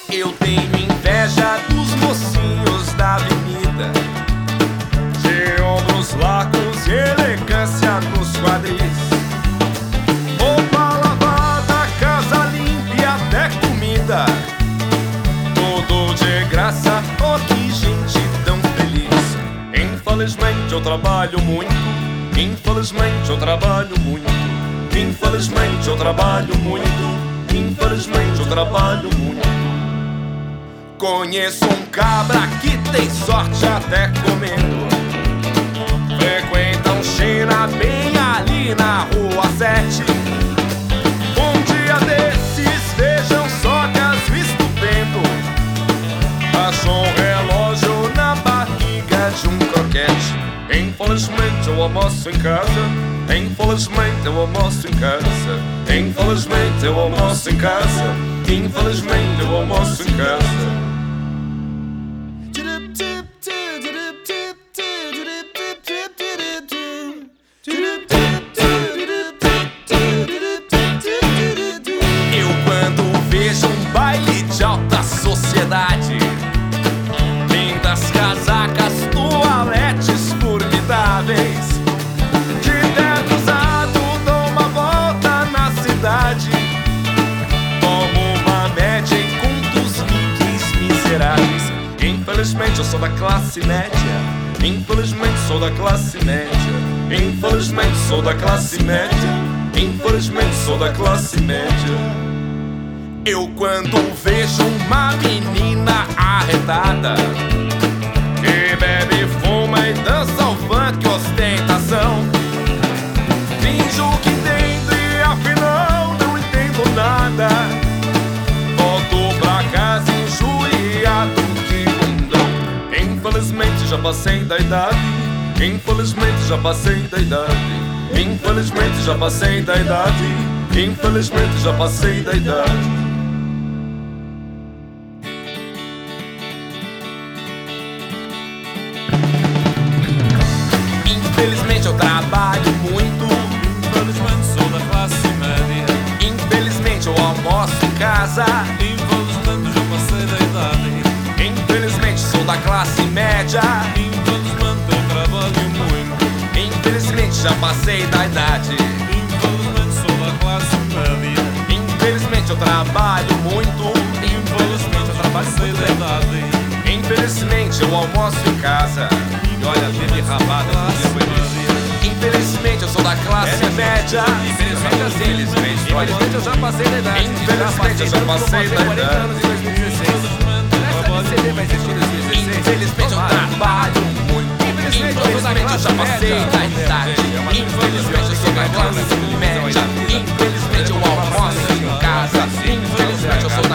Eu tenho inveja dos mocinhos da avenida, de ombros largos e elegância nos quadris, roupa lavada, casa limpa e até comida, tudo de graça. Oh, que gente tão feliz. Infelizmente eu trabalho muito, infelizmente eu trabalho muito, infelizmente eu trabalho muito, infelizmente eu trabalho muito. Conheço um cabra que tem sorte até comendo, frequenta um China bem ali na rua 7. Um dia desses, vejam só caso estupendo, achou um relógio na barriga de um croquete. Infelizmente eu almoço em casa, infelizmente eu almoço em casa, infelizmente eu almoço em casa, infelizmente eu almoço em casa. Eu quando vejo um baile de alta sociedade, lindas casacas, toaletes formidáveis, de terno usado, dou uma volta na cidade, como uma média encontro os ricos miseráveis. Infelizmente eu sou da classe média, infelizmente sou da classe média, infelizmente sou da classe média, infelizmente sou da classe média. Eu quando vejo uma menina arretada, que bebe, fuma e dança ao funk ostentação, finjo que entendo e afinal não entendo nada, volto pra casa injuriado de bundão. Infelizmente já passei da idade, infelizmente já passei da idade, infelizmente já passei da idade, infelizmente já passei da idade. Infelizmente eu trabalho muito, infelizmente sou da classe média, infelizmente eu almoço em casa, infelizmente já passei da idade, infelizmente sou da classe média, infelizmente eu trabalho muito, infelizmente já passei da idade, infelizmente sou da classe média, infelizmente eu trabalho muito, infelizmente eu já passei da idade, infelizmente eu almoço em casa. E olha, teve rabada no dia foi desse. Infelizmente eu sou da classe média, infelizmente, olha, eu já passei da idade, infelizmente eu já passei da idade, infelizmente eu trabalho muito, infelizmente eu já passei da idade, infelizmente eu sou da classe média, infelizmente eu almoço em casa, infelizmente eu sou